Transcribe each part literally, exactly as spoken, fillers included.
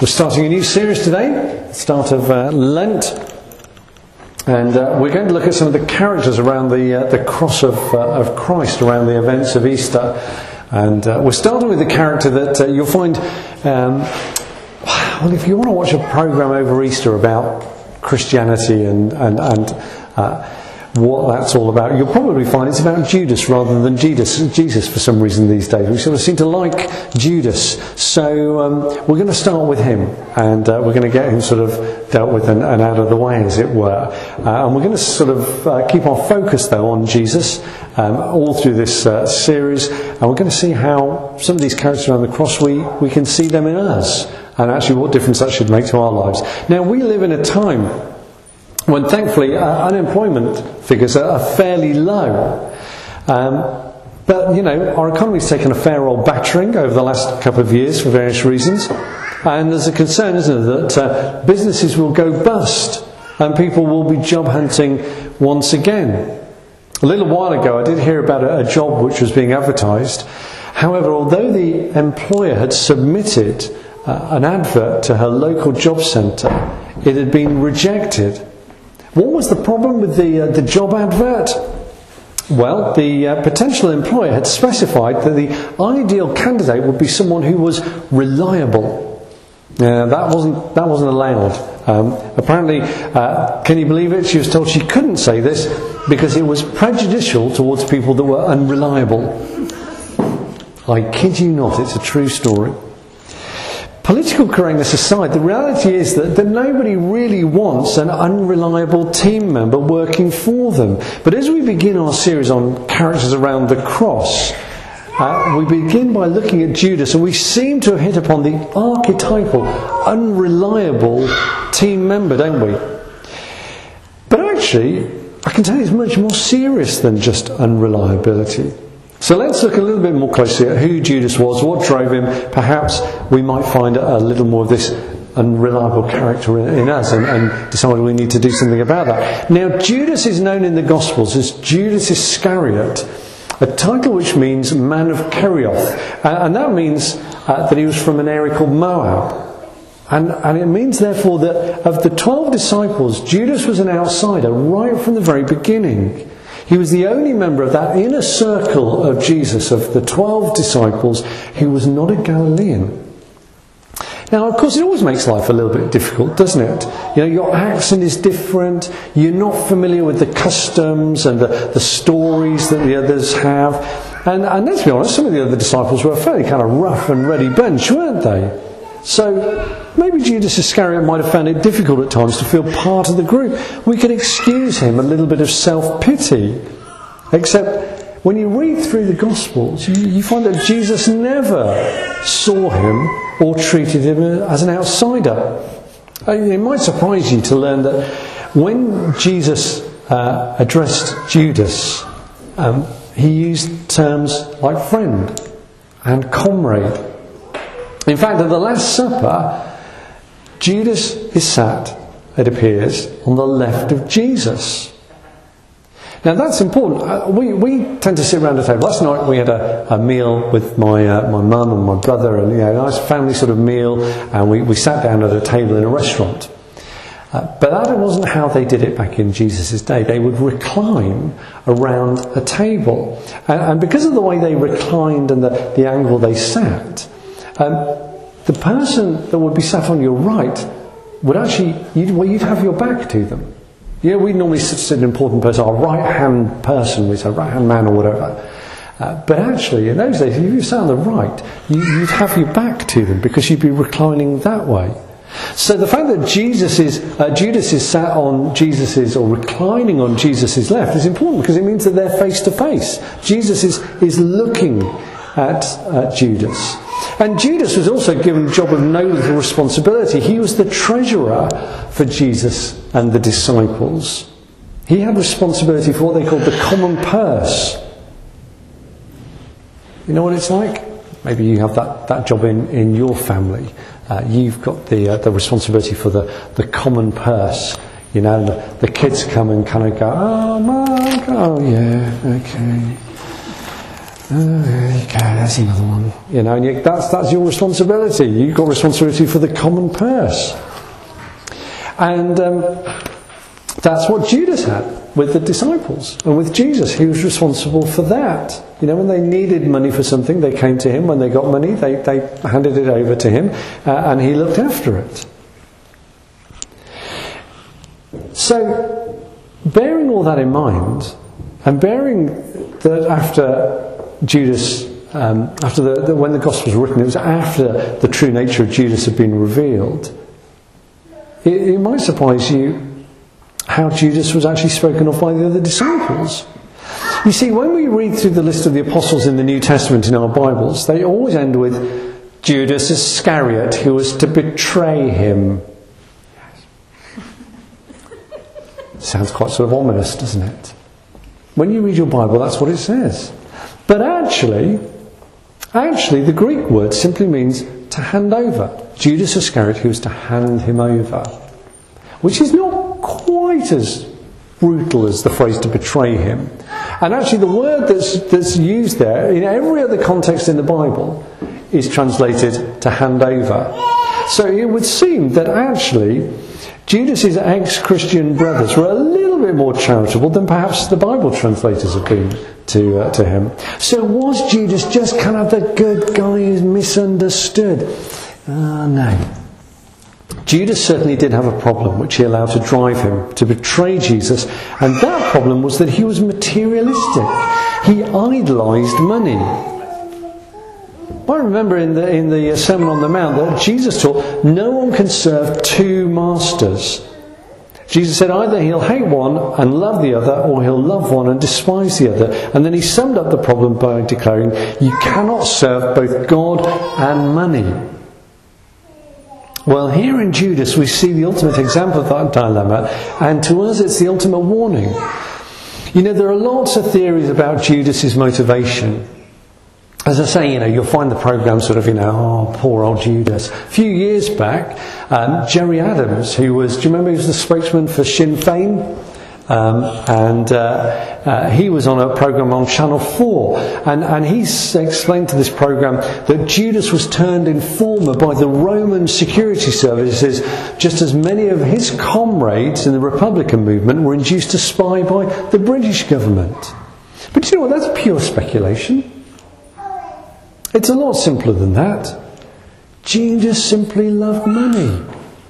We're starting a new series today, start of uh, Lent, and uh, we're going to look at some of the characters around the uh, the cross of uh, of Christ, around the events of Easter, and uh, we're starting with the character that uh, you'll find. Um, well, if you want to watch a program over Easter about Christianity and and and uh, what that's all about, you'll probably find it's about Judas rather than Jesus. Jesus, for some reason these days, we sort of seem to like Judas. So um, we're going to start with him, and uh, we're going to get him sort of dealt with and, and out of the way, as it were. Uh, and we're going to sort of uh, keep our focus, though, on Jesus um, all through this uh, series. And we're going to see how some of these characters around the cross, we we can see them in us, and actually what difference that should make to our lives. Now, we live in a time when thankfully uh, unemployment figures are fairly low. Um, but, you know, our economy's taken a fair old battering over the last couple of years for various reasons. And there's a concern, isn't there, that uh, businesses will go bust and people will be job hunting once again. A little while ago I did hear about a, a job which was being advertised. However, although the employer had submitted uh, an advert to her local job centre, it had been rejected. What was the problem with the uh, the job advert? Well, the uh, potential employer had specified that the ideal candidate would be someone who was reliable. Uh, that wasn't that wasn't allowed. Um, apparently, uh, can you believe it? She was told she couldn't say this because it was prejudicial towards people that were unreliable. I kid you not, it's a true story. Political correctness aside, the reality is that, that nobody really wants an unreliable team member working for them. But as we begin our series on characters around the cross, uh, we begin by looking at Judas, and we seem to have hit upon the archetypal, unreliable team member, don't we? But actually, I can tell you it's much more serious than just unreliability. So let's look a little bit more closely at who Judas was, what drove him. Perhaps we might find a little more of this unreliable character in, in us and, and decide we need to do something about that. Now, Judas is known in the Gospels as Judas Iscariot, a title which means man of Kerioth. Uh, and that means uh, that he was from an area called Moab. And, and it means, therefore, that of the twelve disciples, Judas was an outsider right from the very beginning. He was the only member of that inner circle of Jesus, of the twelve disciples, who was not a Galilean. Now, of course, it always makes life a little bit difficult, doesn't it? You know, your accent is different, you're not familiar with the customs and the, the stories that the others have. And, and let's be honest, some of the other disciples were a fairly kind of rough and ready bunch, weren't they? So maybe Judas Iscariot might have found it difficult at times to feel part of the group. We can excuse him a little bit of self-pity. Except when you read through the Gospels, you, you find that Jesus never saw him or treated him as an outsider. It might surprise you to learn that when Jesus uh, addressed Judas, um, he used terms like friend and comrade. In fact, at the Last Supper, Judas is sat, it appears, on the left of Jesus. Now that's important. Uh, we, we tend to sit around a table. Last night we had a, a meal with my uh, my mum and my brother, and you know, a nice family sort of meal, and we, we sat down at a table in a restaurant. Uh, but that wasn't how they did it back in Jesus' day. They would recline around a table. And, and because of the way they reclined and the, the angle they sat, Um, the person that would be sat on your right would actually, you'd, well, you'd have your back to them. Yeah, we normally sit an important person, our right-hand person, we say right-hand man or whatever. Uh, but actually, in those days, if you sat on the right, you, you'd have your back to them because you'd be reclining that way. So the fact that Jesus is, uh, Judas is sat on Jesus's or reclining on Jesus's left is important because it means that they're face to face. Jesus is is looking at uh, Judas. And Judas was also given a job of no little responsibility. He was the treasurer for Jesus and the disciples. He had responsibility for what they called the common purse. You know what it's like? Maybe you have that, that job in, in your family. Uh, you've got the uh, the responsibility for the, the common purse. You know, the, the kids come and kind of go, oh, Mark, oh yeah, okay. Oh, there you go, there's another one. You know, and you, that's, that's your responsibility. You've got responsibility for the common purse. And um, that's what Judas had with the disciples and with Jesus. He was responsible for that. You know, when they needed money for something, they came to him. When they got money, they, they handed it over to him, uh, and he looked after it. So, bearing all that in mind, and bearing that after Judas, um, after the, the when the Gospel was written, it was after the true nature of Judas had been revealed. It, it might surprise you how Judas was actually spoken of by the other disciples. You see, when we read through the list of the apostles in the New Testament in our Bibles, they always end with Judas Iscariot, who was to betray him. Sounds quite sort of ominous, doesn't it? When you read your Bible, that's what it says. But actually, actually, the Greek word simply means to hand over. Judas Iscariot, who was to hand him over. Which is not quite as brutal as the phrase to betray him. And actually the word that's, that's used there, in every other context in the Bible, is translated to hand over. So it would seem that actually Judas's ex-Christian brothers were a little bit more charitable than perhaps the Bible translators have been to, uh, to him. So was Judas just kind of the good guy who's misunderstood? Uh, no. Judas certainly did have a problem which he allowed to drive him to betray Jesus, and that problem was that he was materialistic. He idolised money. I remember in the, in the Sermon on the Mount that Jesus taught, no one can serve two masters. Jesus said either he'll hate one and love the other, or he'll love one and despise the other. And then he summed up the problem by declaring, you cannot serve both God and money. Well, here in Judas we see the ultimate example of that dilemma, and to us it's the ultimate warning. You know, there are lots of theories about Judas's motivation. As I say, you know, you'll find the programme sort of, you know, oh, poor old Judas. A few years back, um, Jerry Adams, who was, do you remember he was the spokesman for Sinn Féin? Um, and uh, uh, he was on a programme on Channel four, and, and he explained to this programme that Judas was turned informer by the Roman security services, just as many of his comrades in the Republican movement were induced to spy by the British government. But you know what, that's pure speculation. It's a lot simpler than that. Judas simply loved money.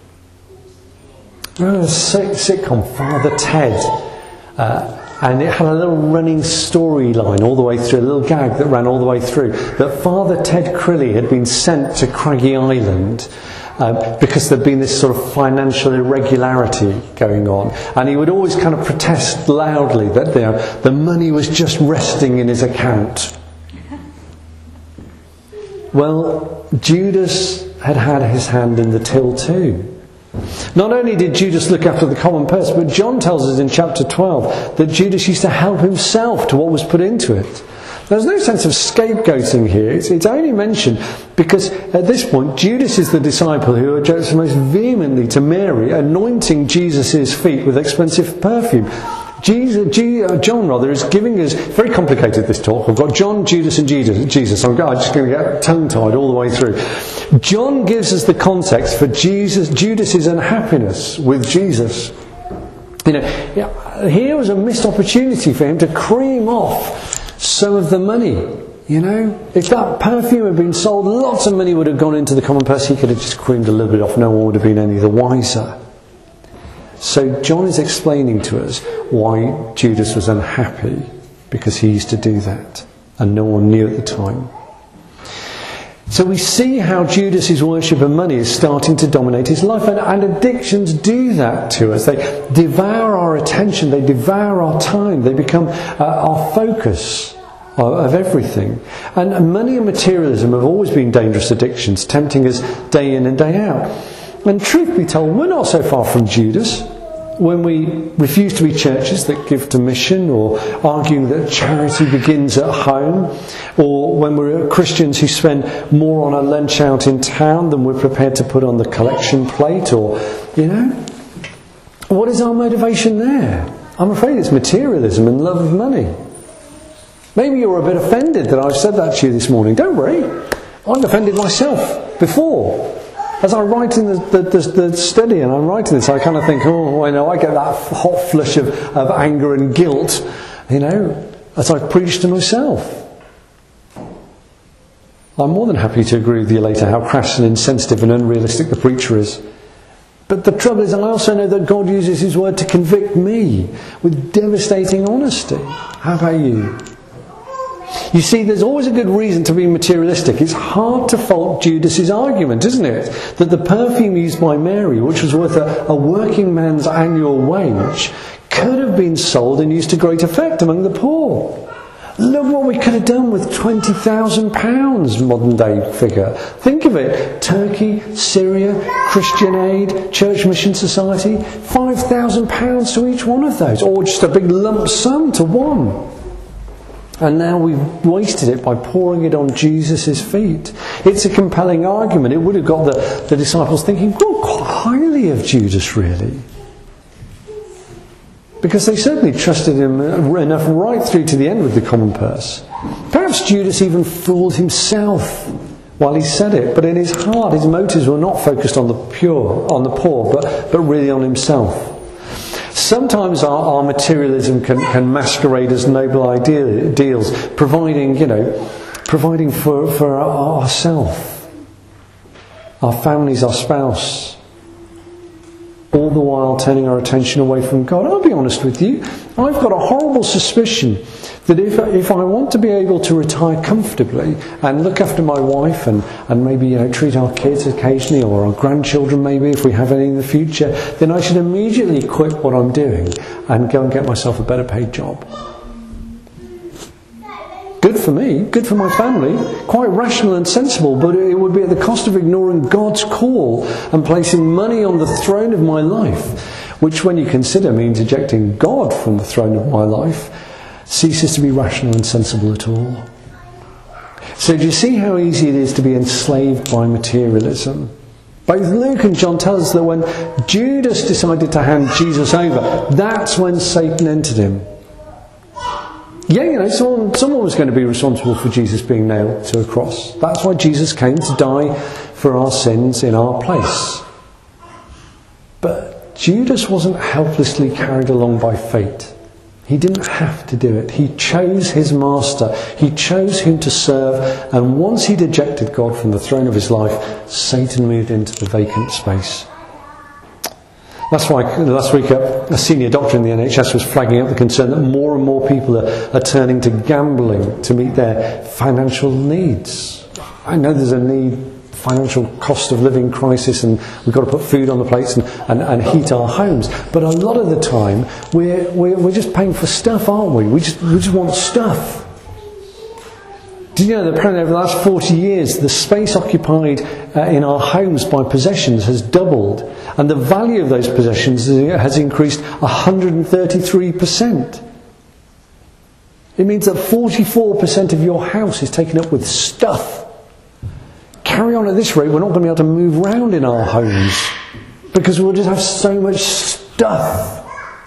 I remember a sitcom, Father Ted, uh, and it had a little running storyline all the way through, a little gag that ran all the way through, that Father Ted Crilly had been sent to Craggy Island uh, because there'd been this sort of financial irregularity going on, and he would always kind of protest loudly that you know, the money was just resting in his account. Well, Judas had had his hand in the till too. Not only did Judas look after the common purse, but John tells us in chapter twelve that Judas used to help himself to what was put into it. There's no sense of scapegoating here. It's, it's only mentioned because at this point Judas is the disciple who objects most vehemently to Mary anointing Jesus' feet with expensive perfume. Jesus, G, uh, John rather is giving us, very complicated this talk, I've got John, Judas and Jesus, Jesus. I'm just going to get tongue-tied all the way through. John gives us the context for Jesus, Judas's unhappiness with Jesus. You know, here was a missed opportunity for him to cream off some of the money. You know, if that perfume had been sold, lots of money would have gone into the common purse. He could have just creamed a little bit off, no one would have been any the wiser. So John is explaining to us why Judas was unhappy, because he used to do that and no one knew at the time. So we see how Judas's worship of money is starting to dominate his life, and, and addictions do that to us. They devour our attention, they devour our time, they become uh, our focus of, of everything. And, and money and materialism have always been dangerous addictions, tempting us day in and day out. And truth be told, we're not so far from Judas when we refuse to be churches that give to mission, or arguing that charity begins at home, or when we're Christians who spend more on a lunch out in town than we're prepared to put on the collection plate, or, you know, what is our motivation there? I'm afraid it's materialism and love of money. Maybe you're a bit offended that I've said that to you this morning. Don't worry. I've offended myself before. As I write in the, the, the, the study and I'm writing this, I kind of think, oh, I know, I get that hot flush of, of anger and guilt, you know, as I preach to myself. I'm more than happy to agree with you later how crass and insensitive and unrealistic the preacher is. But the trouble is, I also know that God uses His word to convict me with devastating honesty. How about you? You see, there's always a good reason to be materialistic. It's hard to fault Judas's argument, isn't it? That the perfume used by Mary, which was worth a, a working man's annual wage, could have been sold and used to great effect among the poor. Look what we could have done with twenty thousand pounds, modern day figure. Think of it. Turkey, Syria, Christian Aid, Church Mission Society, five thousand pounds to each one of those. Or just a big lump sum to one. And now we've wasted it by pouring it on Jesus' feet. It's a compelling argument. It would have got the, the disciples thinking, well, quite highly of Judas, really. Because they certainly trusted him enough right through to the end with the common purse. Perhaps Judas even fooled himself while he said it, but in his heart his motives were not focused on the pure, on the poor, but, but really on himself. Sometimes our, our materialism can, can masquerade as noble ideals, providing, you know, providing for, for our, ourselves, our families, our spouse. All the while turning our attention away from God. I'll be honest with you, I've got a horrible suspicion that if, if I want to be able to retire comfortably and look after my wife and, and maybe, you know, treat our kids occasionally or our grandchildren maybe if we have any in the future, then I should immediately quit what I'm doing and go and get myself a better paid job. Good for me, good for my family, quite rational and sensible, but it would be at the cost of ignoring God's call and placing money on the throne of my life, which when you consider means ejecting God from the throne of my life, ceases to be rational and sensible at all. So do you see how easy it is to be enslaved by materialism? Both Luke and John tell us that when Judas decided to hand Jesus over, that's when Satan entered him. Yeah, you know, someone, someone was going to be responsible for Jesus being nailed to a cross. That's why Jesus came to die for our sins in our place. But Judas wasn't helplessly carried along by fate. He didn't have to do it. He chose his master. He chose whom to serve. And once he'd ejected God from the throne of his life, Satan moved into the vacant space. That's why last week a senior doctor in the N H S was flagging up the concern that more and more people are, are turning to gambling to meet their financial needs. I know there's a need, financial cost of living crisis, and we've got to put food on the plates and, and, and heat our homes. But a lot of the time we're, we're, we're just paying for stuff, aren't we? We just, we just want stuff. Do you know that apparently over the last forty years the space occupied uh, in our homes by possessions has doubled, and the value of those possessions has increased one hundred thirty-three percent. It means that forty-four percent of your house is taken up with stuff. Carry on at this rate, we're not going to be able to move around in our homes because we'll just have so much stuff.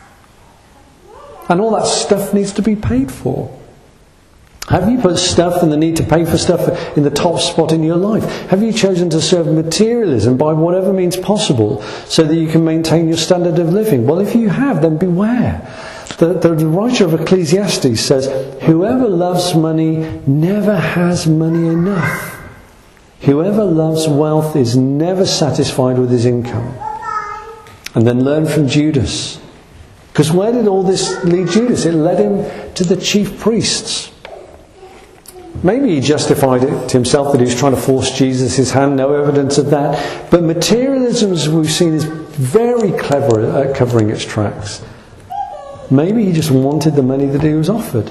And all that stuff needs to be paid for. Have you put stuff and the need to pay for stuff in the top spot in your life? Have you chosen to serve materialism by whatever means possible so that you can maintain your standard of living? Well, if you have, then beware. The, the, the writer of Ecclesiastes says, whoever loves money never has money enough. Whoever loves wealth is never satisfied with his income. And then learn from Judas. Because where did all this lead Judas? It led him to the chief priests. Maybe he justified it to himself that he was trying to force Jesus' hand, no evidence of that. But materialism, as we've seen, is very clever at covering its tracks. Maybe he just wanted the money that he was offered.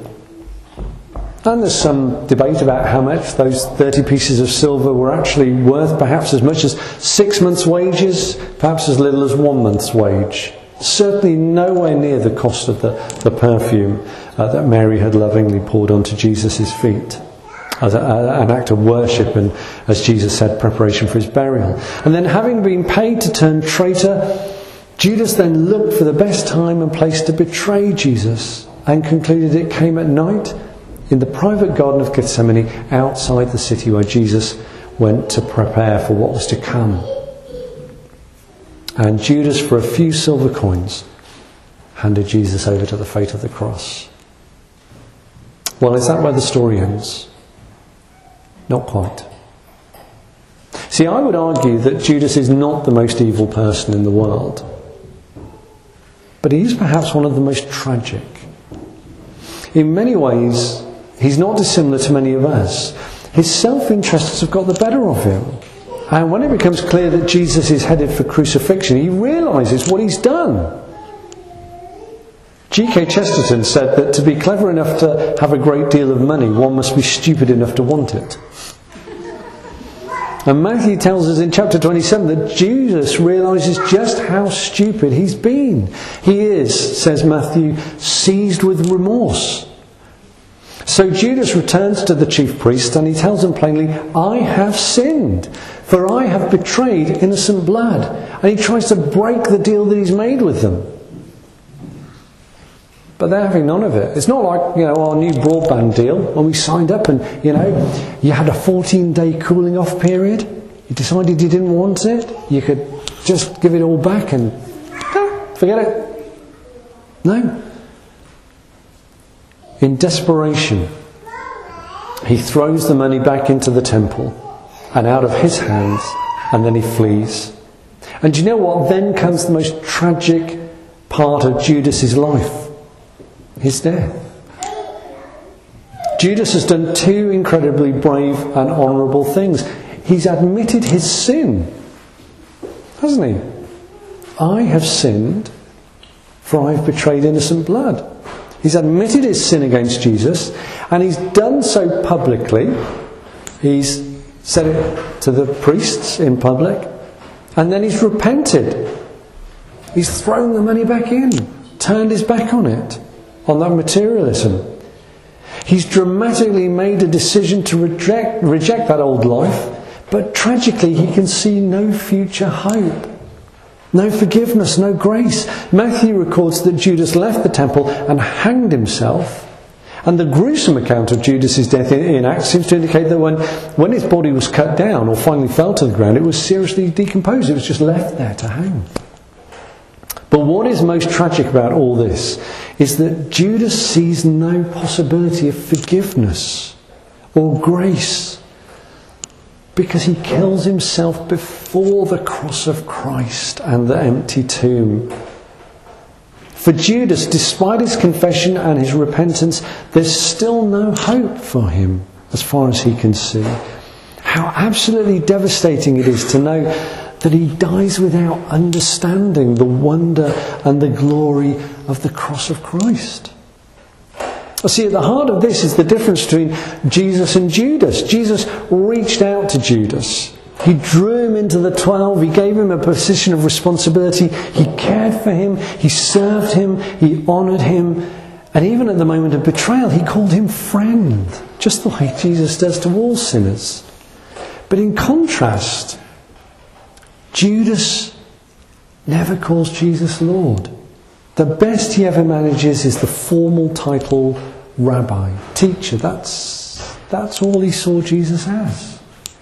And there's some debate about how much those thirty pieces of silver were actually worth, perhaps as much as six months' wages, perhaps as little as one month's wage. Certainly nowhere near the cost of the, the perfume uh, that Mary had lovingly poured onto Jesus' feet. As a, a, an act of worship and, as Jesus said, preparation for his burial. And then having been paid to turn traitor, Judas then looked for the best time and place to betray Jesus and concluded it came at night in the private garden of Gethsemane outside the city where Jesus went to prepare for what was to come. And Judas, for a few silver coins, handed Jesus over to the fate of the cross. Well, is that where the story ends? Not quite. See, I would argue that Judas is not the most evil person in the world. But he is perhaps one of the most tragic. In many ways, he's not dissimilar to many of us. His self-interests have got the better of him. And when it becomes clear that Jesus is headed for crucifixion, he realises what he's done. G K Chesterton said that to be clever enough to have a great deal of money, one must be stupid enough to want it. And Matthew tells us in chapter twenty-seven that Judas realises just how stupid he's been. He is, says Matthew, seized with remorse. So Judas returns to the chief priest and he tells them plainly, I have sinned, for I have betrayed innocent blood. And he tries to break the deal that he's made with them. But they're having none of it. It's not like, you know, our new broadband deal when we signed up and, you know, you had a fourteen day cooling off period. You decided you didn't want it. You could just give it all back and ah, forget it. No. In desperation, he throws the money back into the temple and out of his hands, and then he flees. And do you know what? Then comes the most tragic part of Judas's life. His death. Judas has done two incredibly brave and honourable things. He's admitted his sin, hasn't he? I have sinned, for I have betrayed innocent blood. He's admitted his sin against Jesus, and he's done so publicly. He's said it to the priests in public, and then he's repented. He's thrown the money back in, turned his back on it, on that materialism. He's dramatically made a decision to reject, reject that old life, but tragically he can see no future hope. No forgiveness, no grace. Matthew records that Judas left the temple and hanged himself. And the gruesome account of Judas's death in, in Acts seems to indicate that when, when his body was cut down or finally fell to the ground, it was seriously decomposed. It was just left there to hang. But what is most tragic about all this is that Judas sees no possibility of forgiveness or grace because he kills himself before the cross of Christ and the empty tomb. For Judas, despite his confession and his repentance, there's still no hope for him as far as he can see. How absolutely devastating it is to know that he dies without understanding the wonder and the glory of the cross of Christ. See, at the heart of this is the difference between Jesus and Judas. Jesus reached out to Judas. He drew him into the twelve. He gave him a position of responsibility. He cared for him. He served him. He honoured him. And even at the moment of betrayal, he called him friend, just the way Jesus does to all sinners. But in contrast, Judas never calls Jesus Lord. The best he ever manages is the formal title rabbi, teacher. That's, that's all he saw Jesus as.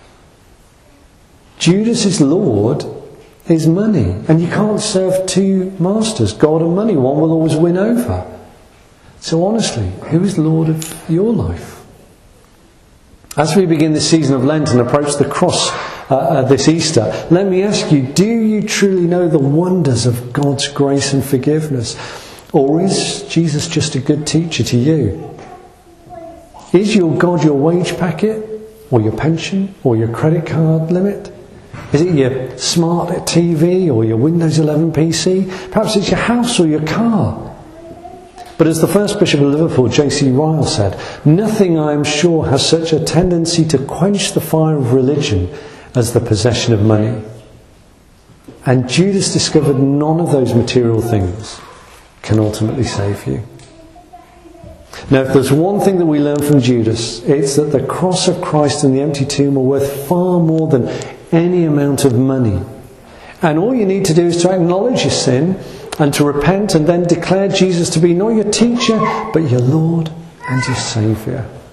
Judas' Lord is money. And you can't serve two masters, God and money. One will always win over. So honestly, who is Lord of your life? As we begin this season of Lent and approach the cross uh, uh, this Easter, let me ask you, do you truly know the wonders of God's grace and forgiveness? Or is Jesus just a good teacher to you? Is your God your wage packet? Or your pension? Or your credit card limit? Is it your smart T V or your Windows eleven P C? Perhaps it's your house or your car. But as the first Bishop of Liverpool, J C Ryle, said, nothing, I am sure, has such a tendency to quench the fire of religion as the possession of money. And Judas discovered none of those material things can ultimately save you. Now, if there's one thing that we learn from Judas, it's that the cross of Christ and the empty tomb are worth far more than any amount of money. And all you need to do is to acknowledge your sin and to repent and then declare Jesus to be not your teacher, but your Lord and your Saviour.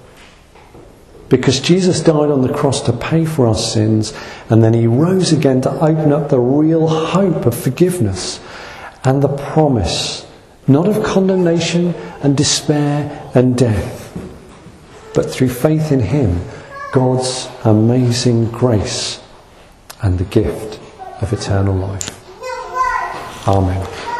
because Jesus died on the cross to pay for our sins, and then he rose again to open up the real hope of forgiveness and the promise, not of condemnation and despair and death, but through faith in him, God's amazing grace and the gift of eternal life. Amen.